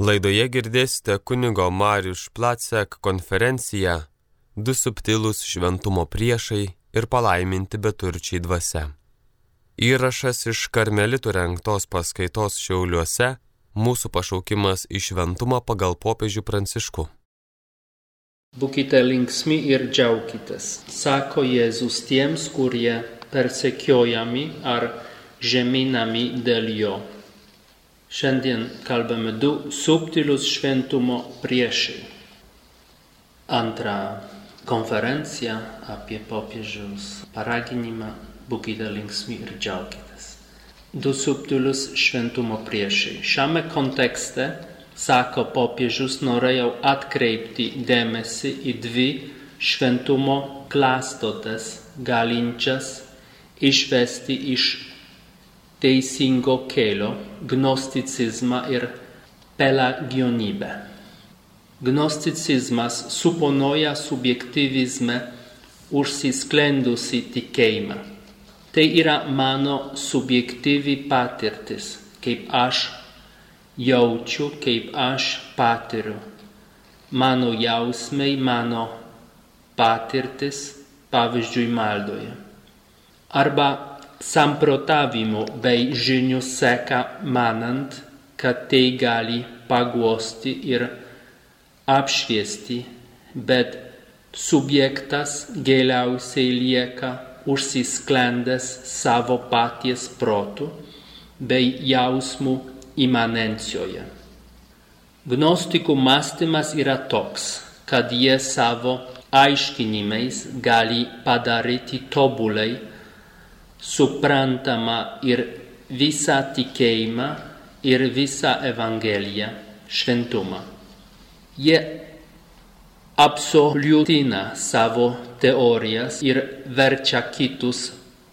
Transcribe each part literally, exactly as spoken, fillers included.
Laidoje girdėsite kunigo Mariuš Placek konferenciją Du subtilūs šventumo priešai ir palaiminti beturčiai dvasia. Įrašas iš karmelitų rengtos paskaitos Šiauliuose Mūsų pašaukimas į šventumą pagal popiežių Pranciškų. Būkite linksmi ir džiaukitės, sako Jėzus tiems, kurie persekiojami ar žeminami dėl jo. Šiandien kalbame du subtilūs šventumo priešai. Antra konferencija apie popiežiaus paraginimą būkite linksmi ir džiaukitės. Du subtilūs šventumo priešai. Šiame kontekste, sako popiežius, norėjau atkreipti dėmesį į dvi šventumo klastotes galinčias išvesti iš teisingo kelio gnosticizmą ir pelagionybę. Gnosticizmas suponuoja subjektyvizme užsisklendusi tikėjimą. Tai yra mano subjektyvi patirtis, kaip aš jaučiu, kaip aš patiriu. Mano jausmai, mano patirtis, pavyzdžiui, maldoje. Arba samprotavimo bei žinių seka manant, kad tai gali paguosti ir apšviesti, bet subjektas giliausiai lieka užsisklendęs savo paties protu bei jausmų imanencijoje. Gnostikų mąstymas yra toks, kad jie savo aiškinimais gali padaryti tobulai suprantama ir visą tikėjimą ir visą Evangeliją šventumą. Jie absoliutina savo teorijas ir verčia kitus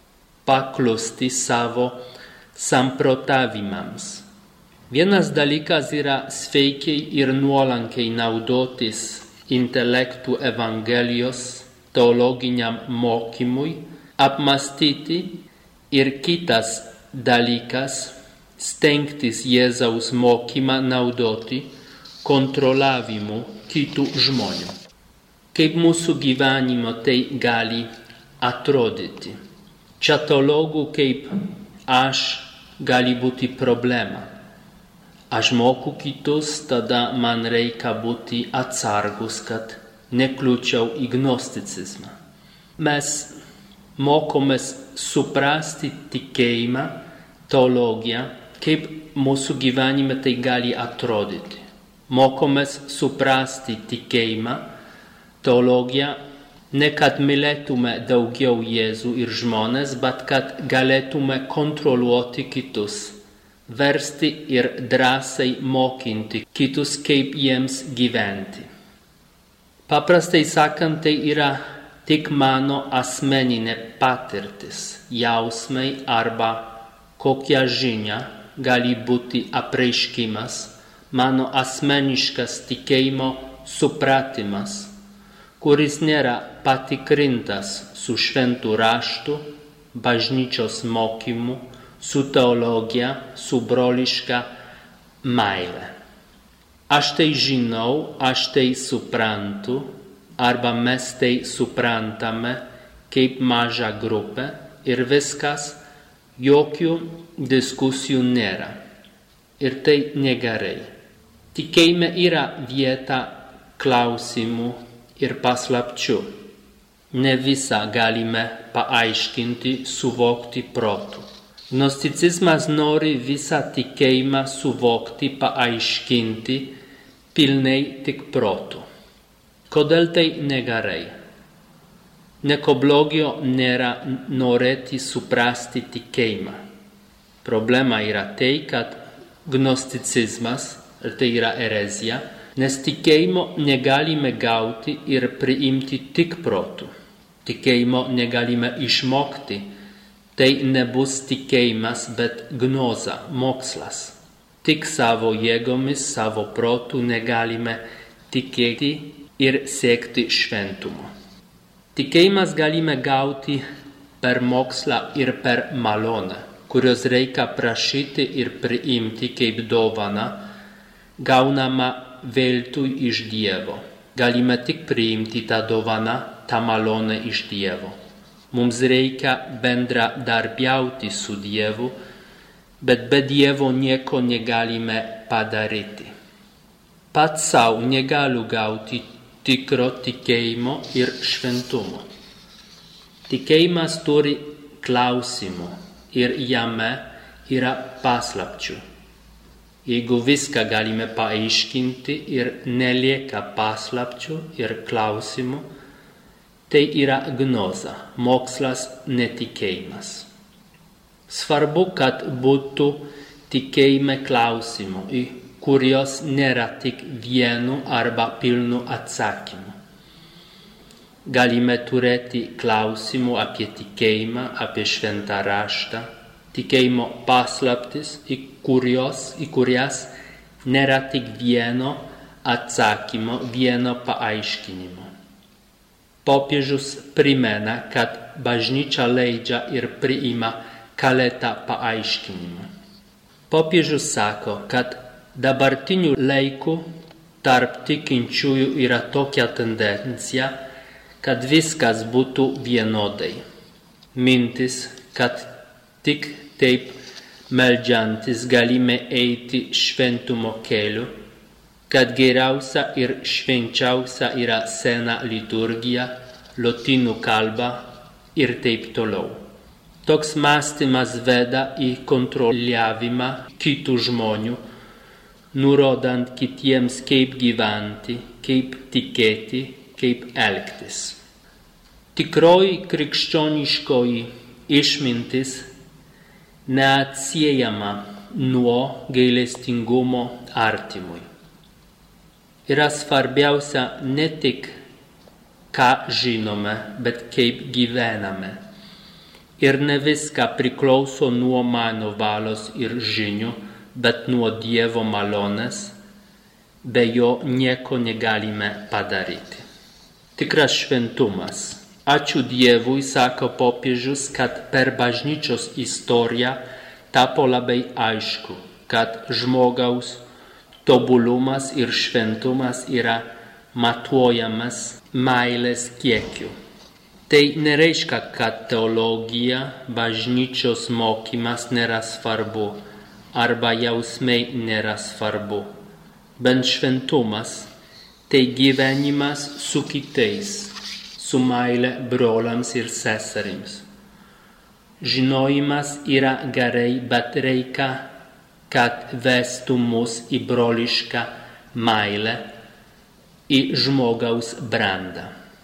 paklusti savo samprotavimams. Vienas dalykas yra sveikiai ir nuolankiai naudotis intelektų Evangelijos teologiniam mokymui, apmąstyti, ir kitas dalykas stengtis Jėzaus mokymą naudoti kontrolavimu kitų žmonių. Kaip mūsų gyvenimo tai gali atrodyti? Čia teologų kaip aš gali būti problema. Aš moku kitus, tada man reikia būti atsargus, kad nekliūčiau į gnosticizmą. Mes mokomės suprasti tikėjimą, teologiją, kaip mūsų gyvenime tai gali atrodyti. Mokomės suprasti tikėjimą, teologiją, ne kad mylėtume daugiau Jėzų ir žmones, bet kad galėtume kontroliuoti kitus, versti ir drąsiai mokinti kitus, kaip jiems gyventi. Paprastai sakant, tai yra tik mano asmeninė patirtis, jausmai arba kokia žinia gali būti apreiškimas, mano asmeniškas tikėjimo supratimas, kuris nėra patikrintas su šventu raštu, bažnyčios mokymu, su teologija, su broliška meile. Aš tai žinau, aš tai suprantu, arba mes tai suprantame kaip maža grupė ir viskas, jokių diskusijų nėra. Ir tai negerai. Tikėjime yra vieta klausimų ir paslapčių. Ne visą galime paaiškinti, suvokti protu. Gnosticizmas nori visą tikėjimą suvokti, paaiškinti pilnai tik protu. Kodėl tai negerai? Nieko blogio nėra norėti suprasti tikėjimą. Problema yra tai, kad gnosticizmas, ir tai yra erezija, nes tikėjimo negalime gauti ir priimti tik protu. Tikėjimo negalime išmokti. Tai nebus tikėjimas, bet gnoza, mokslas. Tik savo jėgomis, savo protu negalime tikėti ir siekti šventumo. Tikėjimas galime gauti per mokslą ir per malonę, kurios reikia prašyti ir priimti kaip dovaną, gaunama veltui iš Dievo. Galime tik priimti tą dovaną, tą malonę iš Dievo. Mums reikia bendradarbiauti su Dievu, bet be Dievo nieko negalime padaryti. Pats sau negaliu gauti tikro tikėjimo ir šventumo. Tikėjimas turi klausimų ir jame yra paslapčių. Jeigu viską galime paaiškinti ir nelieka paslapčių ir klausimų, tai yra gnoza, mokslas netikėjimas. Svarbu, kad būtų tikėjime klausimų, į kurios nėra tik vienu arba pilnu atsakymu. Galime turėti klausimų apie tikėjimą, apie šventą raštą, tikėjimo paslaptis, į, kurios, į kurias nėra tik vieno atsakymo, vieno paaiškinimo. Popiežius primena, kad bažnyčia leidžia ir priima keletą paaiškinimų. Popiežius sako, kad dabartiniu laiku tarp tikinčiųjų yra tokia tendencija, kad viskas būtų vienodai. Mintis, kad tik taip meldžiantis galime eiti šventumo keliu, kad geriausia ir švenčiausia yra sena liturgija, lotynų kalba ir taip toliau. Toks mąstymas veda į kontroliavimą kitų žmonių, nurodant kitiems kaip gyventi, kaip tikėti, kaip elgtis. Tikroji krikščioniškoji išmintis neatsiejama nuo gailestingumo artimui. Yra svarbiausia ne tik, ką žinome, bet kaip gyvename. Ir ne viską priklauso nuo mano valios ir žinių, bet nuo Dievo malonės, be jo nieko negalime padaryti. Tikras šventumas. Ačiū Dievui, sako popiežius, kad per bažnyčios istoriją tapo labai aišku, kad žmogaus tobulumas ir šventumas yra matuojamas meilės kiekiu. Tai nereiškia, kad teologija, bažnyčios mokymas nėra svarbu, arba jausmai nėra svarbu. Bent šventumas tai gyvenimas su kitais, su meile broliams ir seserims. Žinojimas yra gerai, bet reikia, kad vestų mus į brolišką meilę, į žmogaus brandą.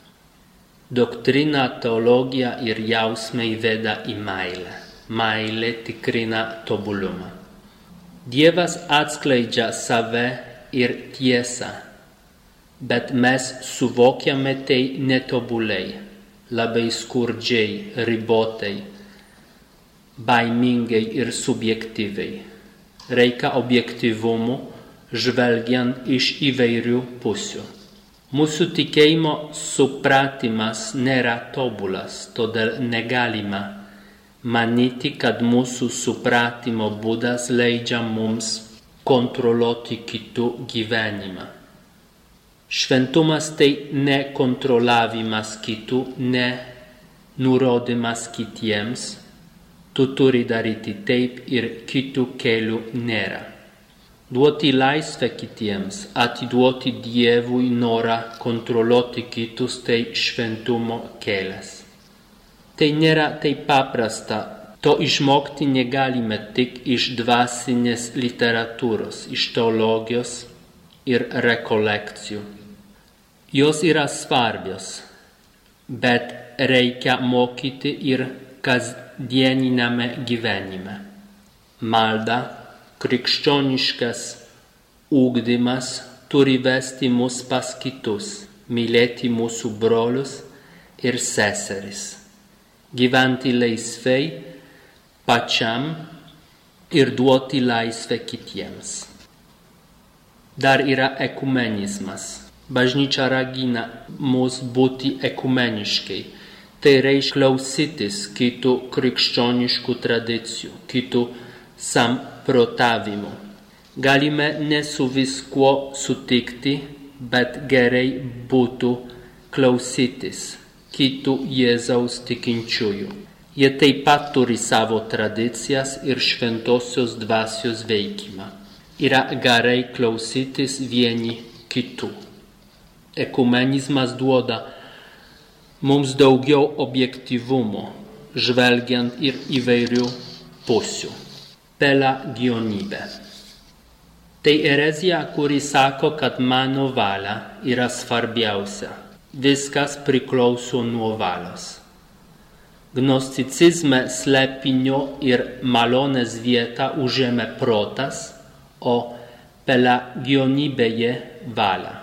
Doktrina, teologija ir jausmai veda į meilę. Meilė tikrina tobulumą. Dievas atskleidžia save ir tiesą, bet mes suvokiame tai netobuliai, labai skurdžiai, ribotai, baimingai ir subjektyviai. Reikia objektyvumo, žvelgiant iš įvairių pusių. Mūsų tikėjimo supratimas nėra tobulas, todėl negalima manyti, kad mūsų supratimo būdas leidžia mums kontroliuoti kitų gyvenimą. Šventumas tai ne kontroliavimas kitų, ne nurodymas kitiems. Tu turi daryti taip ir kitų kelių nėra. Duoti laisvę kitiems, atiduoti Dievui norą kontroliuoti kitus, tai šventumo kelias. Tai nėra taip paprasta, to išmokti negalime tik iš dvasinės literatūros, iš teologijos ir rekolekcijų. Jos yra svarbios, bet reikia mokyti ir kasdieniname gyvenime. Malda, krikščioniškas ugdymas turi vesti mus pas kitus, mylėti mūsų brolius ir seseris, gyventi laisvai pačiam ir duoti laisvę kitiems. Dar yra ekumenizmas. Bažnyčia ragina mus būti ekumeniškai. Tai reiškia klausytis kitų krikščioniškų tradicijų, kitų samprotavimų. Galime ne su viskuo sutikti, bet gerai būtų klausytis kitų Jėzaus tikinčiųjų. Jie taip pat turi savo tradicijas ir šventosios dvasios veikimą. Yra gerai klausytis vieni kitų. Ekumenizmas duoda mums daugiau objektyvumo, žvelgiant ir įvairių pusių. Pelagionybė. Tai erezija, kuri sako, kad mano valia yra svarbiausia. Viskas priklauso nuo valios. Gnosticizme slėpinio ir malonės vietą užėmė protas, o pelagionybėje valia.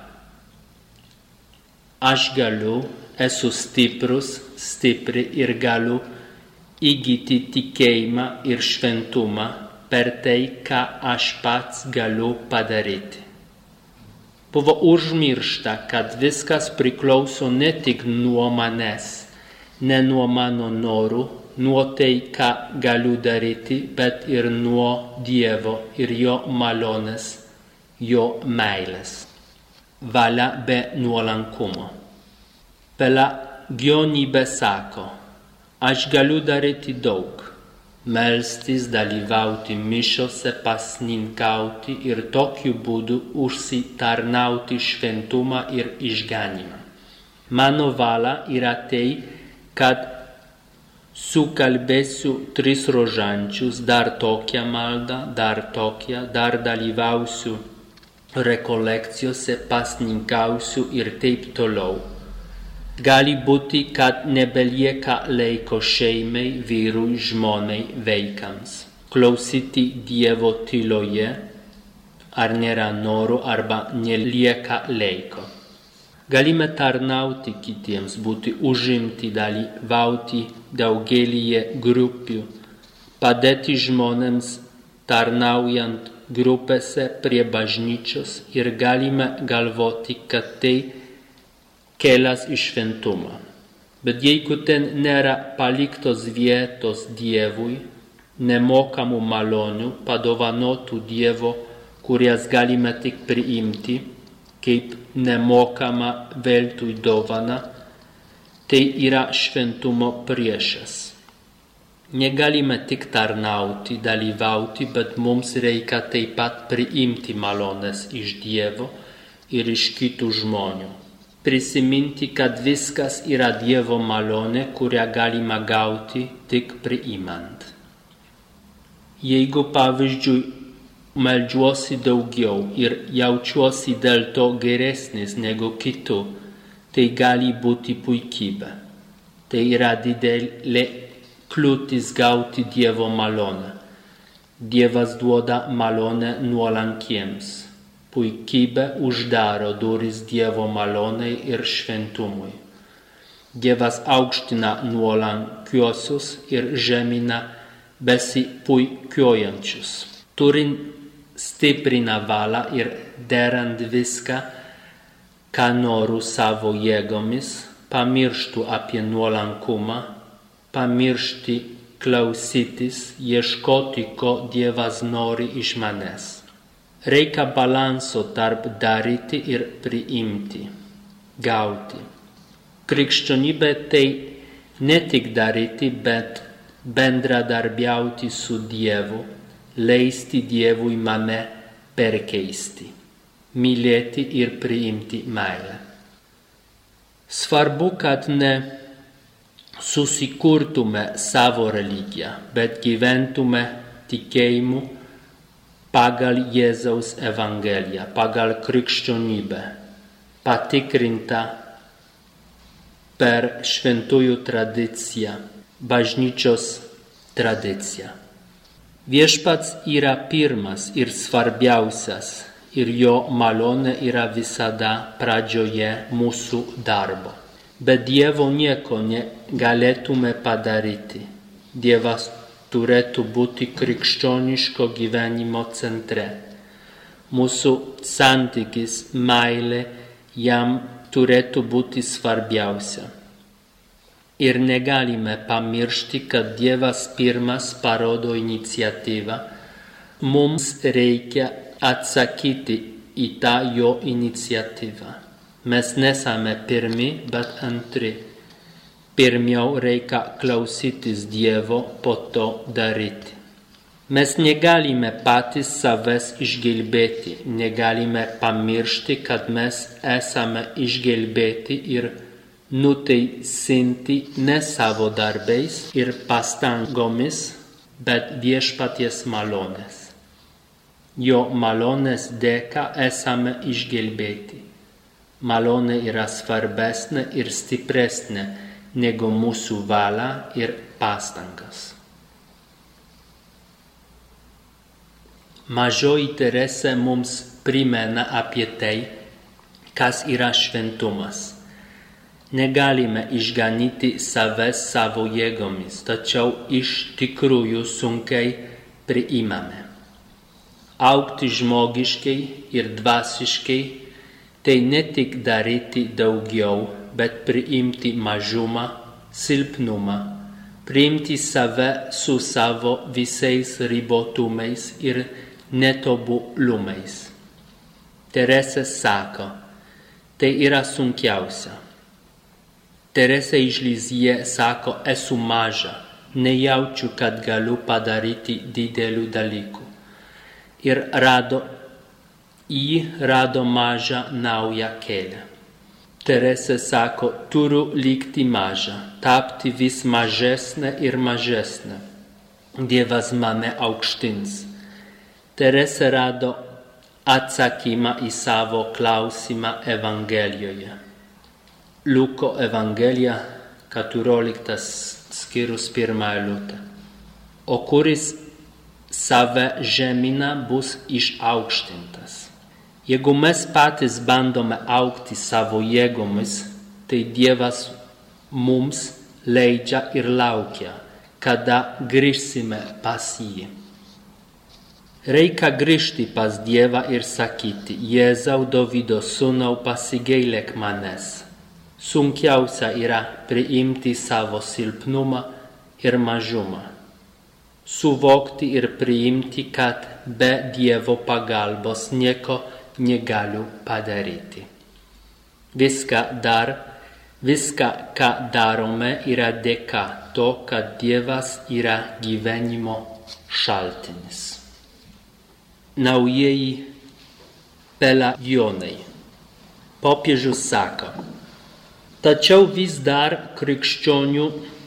Aš galiu, esu stiprus, stipri ir galiu įgyti tikėjimą ir šventumą per tai, ką aš pats galiu padaryti. Buvo užmiršta, kad viskas priklauso ne tik nuo manęs, ne nuo mano norų, nuo tai, ką galiu daryti, bet ir nuo Dievo ir jo malonės, jo meilės. Valia be nuolankumo. Pelagionybė sako, aš galiu daryti daug, melstis, dalyvauti mišiose, pasninkauti ir tokiu būdu užsitarnauti šventumą ir išganymą. Mano valia yra tai, kad sukalbėsiu tris rožančius, dar tokią maldą, dar tokią, dar dalyvausiu rekolekcijose, pasninkausiu ir taip toliau. Gali būti, kad nebelieka laiko šeimai, vyrui, žmonai, vaikams. Klausyti Dievo tyloje, ar nėra norų, arba nelieka laiko. Galime tarnauti kitiems, būti užimti, dalyvauti daugelyje grupių, padėti žmonėms tarnaujant grupėse prie bažnyčios ir galime galvoti, kad tai kelias į šventumą. Bet jeigu ten nėra paliktos vietos Dievui, nemokamų malonių, padovanotų Dievo, kurias galime tik priimti, kaip nemokama veltui dovana, tai yra šventumo priešas. Negalime tik tarnauti, dalyvauti, bet mums reikia taip pat priimti malonės iš Dievo ir iš kitų žmonių. Prisiminti, kad viskas yra Dievo malonė, kurią galima gauti tik priimant. Jeigu, pavyzdžiui, meldžiuosi daugiau ir jaučiuosi dėl to geresnis negu kitų, tai gali būti puikybė. Tai yra didelė kliūtis gauti Dievo malonę. Dievas duoda malonę nuolankiems. Puikybė uždaro duris Dievo malonei ir šventumui. Dievas aukština nuolankiuosius ir žemina besipuikiojančius. Turint stiprina valią ir derant viską, ką noriu savo jėgomis, pamirštų apie nuolankumą, pamiršti klausytis, ieškoti, ko Dievas nori iš manęs. Reikia balanso tarp daryti ir priimti, gauti. Krikščionybė tai ne tik daryti, bet bendradarbiauti su Dievu, leisti Dievui mane perkeisti, mylėti ir priimti meilę. Svarbu, kad ne susikurtume savo religiją, bet gyventume tikėjimu pagal Jėzaus Evangeliją, pagal krikščionybę, patikrinta per šventųjų tradiciją, bažnyčios tradiciją. Viešpats yra pirmas ir svarbiausias ir jo malonė yra visada pradžioje mūsų darbo. Be Dievo nieko negalėtume padaryti. Dievas turėtų būti krikščioniško gyvenimo centre. Mūsų santykis, meilė jam turėtų būti svarbiausia. Ir negalime pamiršti, kad Dievas pirmas parodo iniciatyvą. Mums reikia atsakyti į tą jo iniciatyvą. Mes nesame pirmi, bet antri. Pirmiau reikia klausytis Dievo, po to daryti. Mes negalime patys savęs išgelbėti, negalime pamiršti, kad mes esame išgelbėti ir nuteisinti ne savo darbais ir pastangomis, bet viešpaties malonės. Jo malonės dėka esame išgelbėti. Malonė yra svarbesnė ir stipresnė negu mūsų valia ir pastangas. Mažoji Teresė mums primena apie tai, kas yra šventumas. Negalime išganyti savęs savo jėgomis, tačiau iš tikrųjų sunkiai priimame. Augti žmogiškai ir dvasiškai tai ne tik daryti daugiau, bet priimti mažumą, silpnumą, priimti save su savo visais ribotumais ir netobulumais. Teresė sako, tai yra sunkiausia. Teresė iš Lizie sako, esu maža, nejaučiu, kad galiu padaryti didelių dalykų. Ir rado, ji rado mažą naują kelią. Teresė sako, turiu likti maža, tapti vis mažesnė ir mažesnė. Dievas mane aukštins. Teresė rado atsakymą į savo klausimą Evangelijoje. Luko Evangelija, keturioliktas skyrius pirmą eilutę. O kuris save žemina, bus išaukštintas. Jeigu mes patys bandome augti savo jėgomis, tai Dievas mums leidžia ir laukia, kada grįžsime pas jį. Reikia grįžti pas Dievą ir sakyti, Jėzau, Dovydo sūnau, pasigailėk manęs. Sunkiausia yra priimti savo silpnumą ir mažumą. Suvokti ir priimti, kad be Dievo pagalbos nieko negaliu padaryti. Viską dar, viską, ką darome, yra dėka to, kad Dievas yra gyvenimo šaltinis. Naujieji Pelagijonai. Popiežius sako, tačiau vis dar krikščionių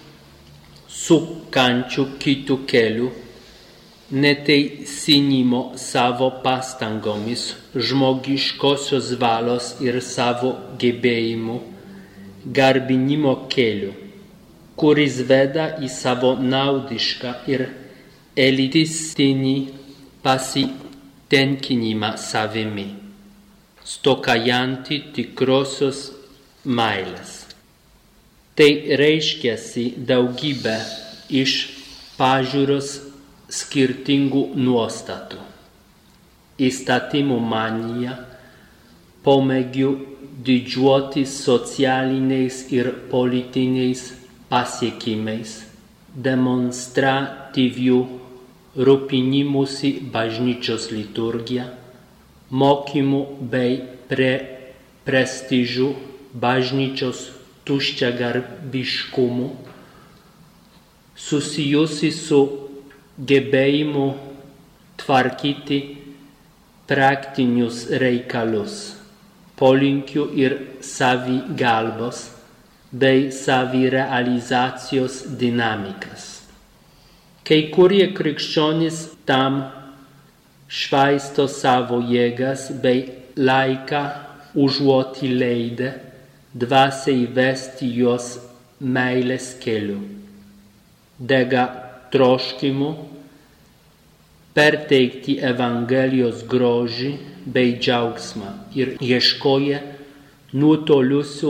sukančių kitų kelių, neteisinimo savo pastangomis, žmogiškosios valios ir savo gebėjimų, garbinimo kelių, kuris veda į savo naudišką ir elitistinį pasitenkinimą savimi, stokajantį tikrosios meilės. Tai reiškiasi daugybę iš pažiūros skirtingų nuostatų. Įstatymų manija, pomėgių didžiuotis socialiniais ir politiniais pasiekimais, demonstratyvių rūpinimusi bažnyčios liturgija, mokymų bei pre prestižų bažnyčios tuščiagarbiškumu, susijusi su gebėjimu tvarkyti praktinius reikalus, polinkių ir savigalbos bei savirealizacijos dinamikas. Kai kurie krikščionys tam švaisto savo jėgas bei laiką užuot įleidę dvasiai vesti juos meilės keliu, dega troškimu perteikti Evangelijos grožį bei džiaugsmą ir ieškoja nutolusių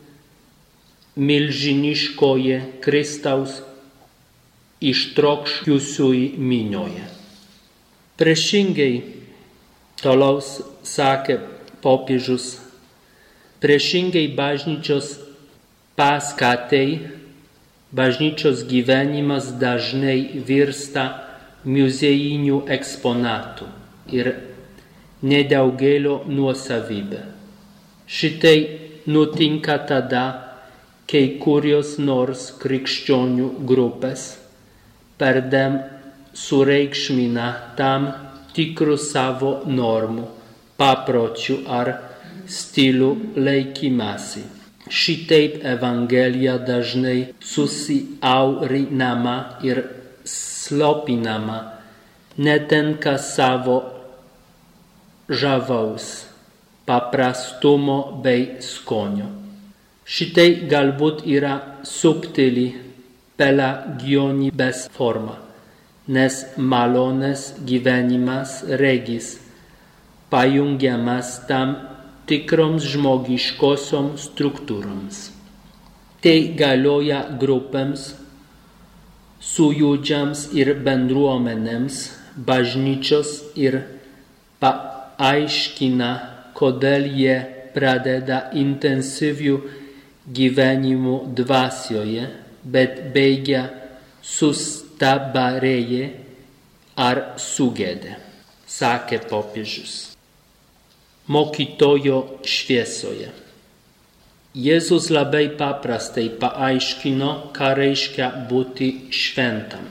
milžiniškoje Kristaus ištrokščiusiųjų minioje. Priešingai, toliau sakė popiežius, priešingai bažnyčios paskatai, bažnyčios gyvenimas dažnai virsta muziejinių eksponatų ir nedaugelio nuosavybė. Šitai nutinka tada, kai kurios nors krikščionių grupės perdėm sureikšmina tam tikrų savo normų, papročių ar stilių laikymasi. Šitaip Evangelija dažnai susiaurinama ir slopinama, netenka savo žavaus, paprastumo bei skonio. Šitai galbūt yra subtili pelagionybės forma, nes malonės gyvenimas regis pajungiamas tam tikroms žmogiškosioms struktūroms. Tai galioja grupėms, sujūdžiams ir bendruomenėms, bažnyčios ir paaiškina, kodėl jie pradeda intensyvių gyvenimų dvasioje, bet baigia sustabarėję ar sugėdę, sakė popiežius. Mokytojo šviesoje. Jėzus labai paprastai paaiškino, ką reiškia būti šventam,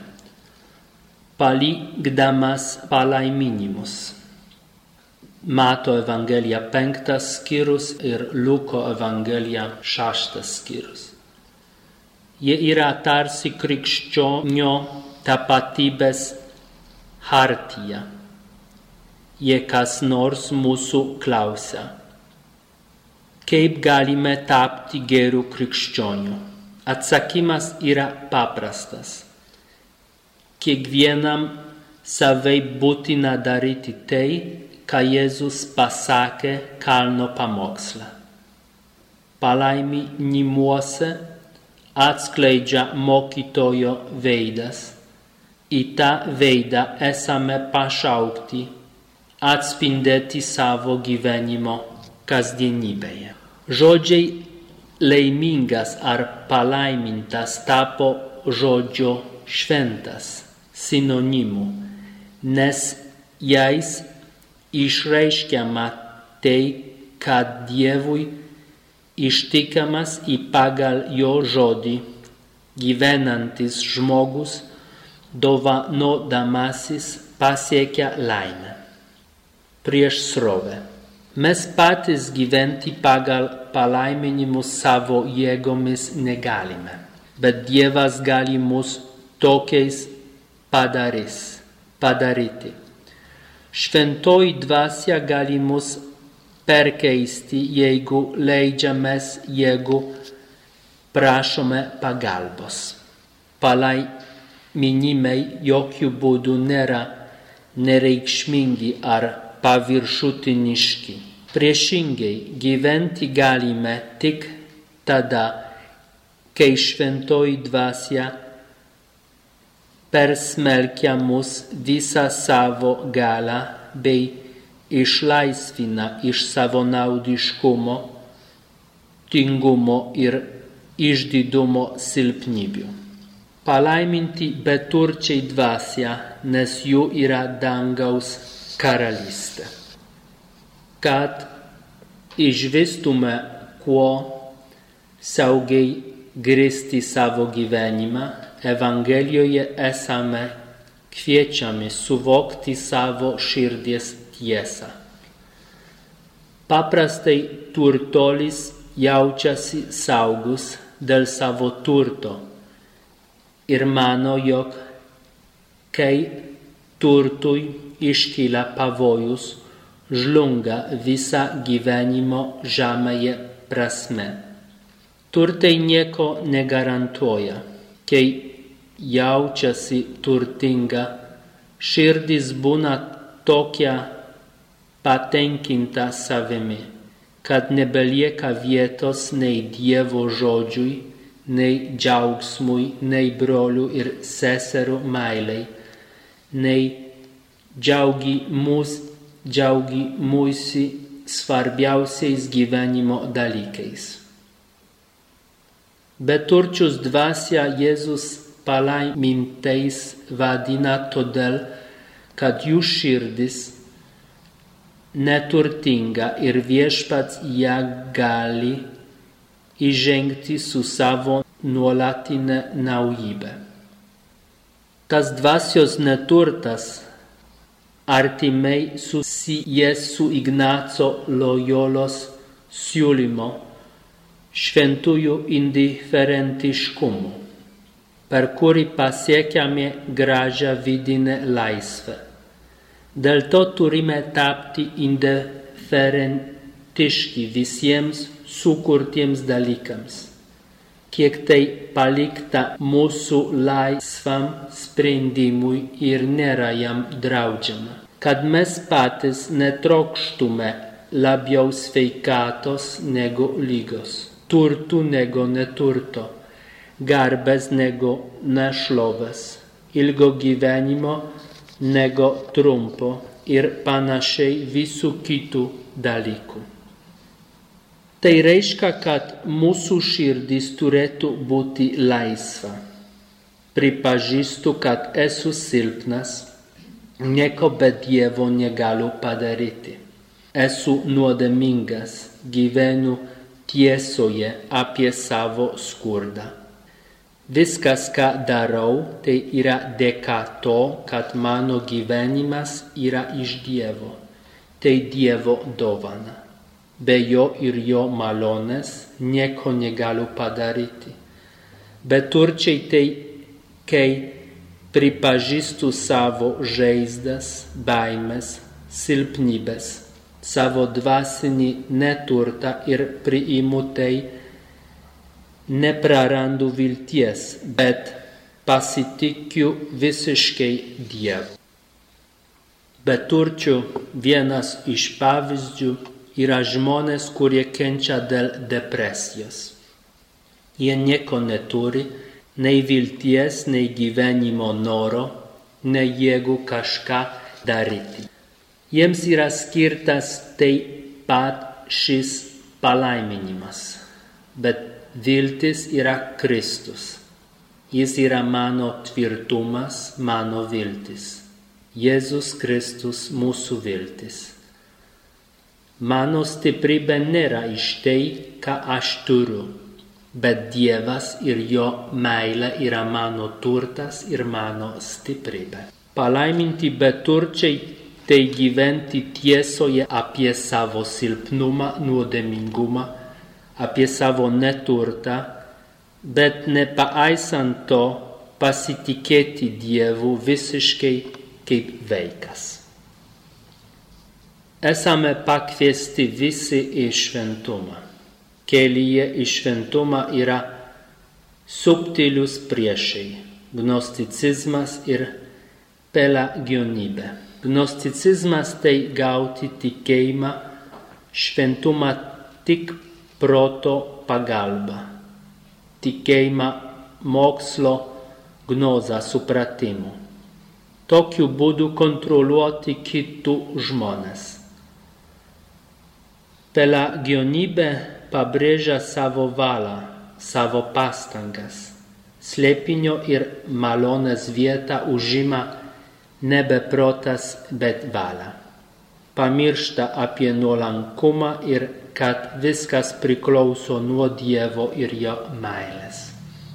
palikdamas palaiminimus. Mato Evangelija penktas skyrius ir Luko Evangelija šeštas skyrius. Jie yra tarsi krikščionio tapatybės hartija. Jei kas nors mūsų klausia, kaip galime tapti gerų krikščionių? Atsakymas yra paprastas. Kiekvienam savaip būtina daryti tai, ką Jėzus pasakė kalno pamoksle. Palaiminimuose atskleidžia mokytojo veidas. Į tą veidą esame pašaukti atspindėti savo gyvenimo kasdienybėje. Žodžiai laimingas ar palaimintas tapo žodžio šventas sinonimu, nes jais išreiškiama tai, kad Dievui ištikimas į pagal jo žodį gyvenantis žmogus dovanodamasis pasiekia laimę. Prieš srovę. Mes patys gyventi pagal palaiminimus savo jėgomis negalime, bet Dievas gali mus tokiais padarys, padaryti. Šventoji dvasia gali mus perkeisti, jeigu leidžiamės, jeigu prašome pagalbos. Palaiminimai jokių būdų nėra nereikšmingi ar paviršutiniški. Priešingai, gyventi galime tik tada, kai šventoji dvasia persmelkia mus visą savo galą bei išlaisvina iš savanaudiškumo, tingumo ir išdidumo silpnybių. Palaiminti beturčiai dvasia, nes jų yra dangaus karalystė. Kad išvystume kuo saugiai grįsti savo gyvenimą, Evangelijoje esame kviečiami suvokti savo širdies tiesą. Paprastai turtuolis jaučiasi saugus dėl savo turto ir mano, jog kai turtui iškyla pavojus, žlunga visa gyvenimo žemėje prasme. Turtai nieko negarantuoja. Kai jaučiasi turtinga, širdis būna tokia patenkinta savimi, kad nebelieka vietos nei Dievo žodžiui, nei džiaugsmui, nei brolių ir seserų meilei, nei džiaugimus, džiaugimuisi svarbiausiais gyvenimo dalykais. Beturčius dvasia Jėzus palaimintais vadina todėl, kad jų širdis neturtinga ir viešpats ją gali įžengti su savo nuolatinė naujybė. Tas dvasios neturtas artimai susijęs su Ignaco Lojolos siūlymo šventųjų indiferentiškumu, per kurį pasiekiame gražią vidinę laisvę. Dėl to turime tapti indiferentiški visiems sukurtiems dalykams, kiek tai palikta mūsų laisvam sprendimui ir nėra jam draudžiama. Kad mes patys netrokštume labiau sveikatos negu lygos, turtų negu neturto, garbės negu nešlovės, ilgo gyvenimo negu trumpo ir panašiai visų kitų dalykų. Tai reiškia, kad mūsų širdis turėtų būti laisva. Pripažįstu, kad esu silpnas, nieko be Dievo negaliu padaryti. Esu nuodėmingas, gyvenu tiesoje apie savo skurdą. Viskas, ką darau, tai yra dėka to, kad mano gyvenimas yra iš Dievo. Tai Dievo dovana. Be jo ir jo malonės nieko negaliu padaryti. Beturčiai tai, kai pripažįstu savo žaizdas, baimės, silpnybės, savo dvasinį neturtą ir priimu tai, neprarandu vilties, bet pasitikiu visiškai Dievu. Beturčių vienas iš pavyzdžių yra žmonės, kurie kenčia dėl depresijos. Jie nieko neturi, nei vilties, nei gyvenimo noro, nei jėgų kažką daryti. Jiems yra skirtas taip pat šis palaiminimas, bet viltis yra Kristus. Jis yra mano tvirtumas, mano viltis. Jėzus Kristus mūsų viltis. Mano stiprybė nėra iš tai, ką aš turiu, bet Dievas ir jo meilė yra mano turtas ir mano stiprybė. Palaiminti beturčiai tai gyventi tiesoje apie savo silpnumą, nuodėmingumą, apie savo neturtą, bet nepaisant to pasitikėti Dievu visiškai kaip vaikas. Esame pakviesti visi į šventumą. Kelyje į šventumą yra subtilius priešai – gnosticizmas ir pelagionybė. Gnosticizmas tai gauti tikėjimą, šventumą tik proto pagalba, tikėjimą mokslo gnozą supratimu. Tokiu būdu kontroliuoti kitų žmonės. Pelagionybė pabrėžia savo valią, savo pastangas. Slėpinio ir malonės vietą užima nebe protas, bet valia. Pamiršta apie nuolankumą ir kad viskas priklauso nuo Dievo ir jo meilės.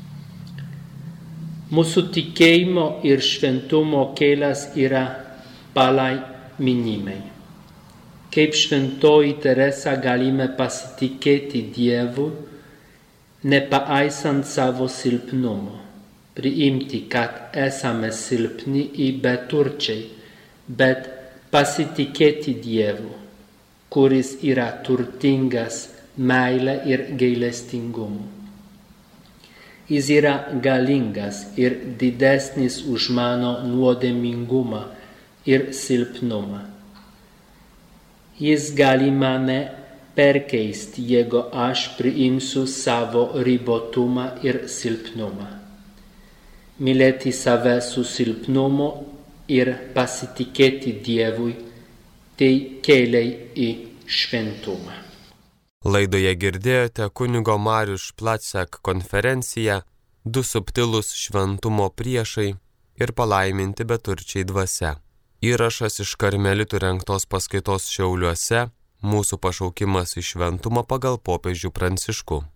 Mūsų tikėjimo ir šventumo kelias yra palaiminimai. Kaip šventoji Teresa galime pasitikėti Dievu, nepaisant savo silpnumo, priimti, kad esame silpni ir beturčiai, bet pasitikėti Dievu, kuris yra turtingas meilę ir gailestingumu. Jis yra galingas ir didesnis už mano nuodėmingumą ir silpnumą. Jis gali mane perkeisti, jeigu aš priimsiu savo ribotumą ir silpnumą. Mylėti save su silpnumu ir pasitikėti Dievui – tai keliai į šventumą. Laidoje girdėjote kunigo Mariuš Placek konferenciją Du subtilūs šventumo priešai ir palaiminti beturčiai dvasia. Įrašas iš karmelitų rengtos paskaitos Šiauliuose Mūsų pašaukimas į šventumą pagal popiežių Pranciškų.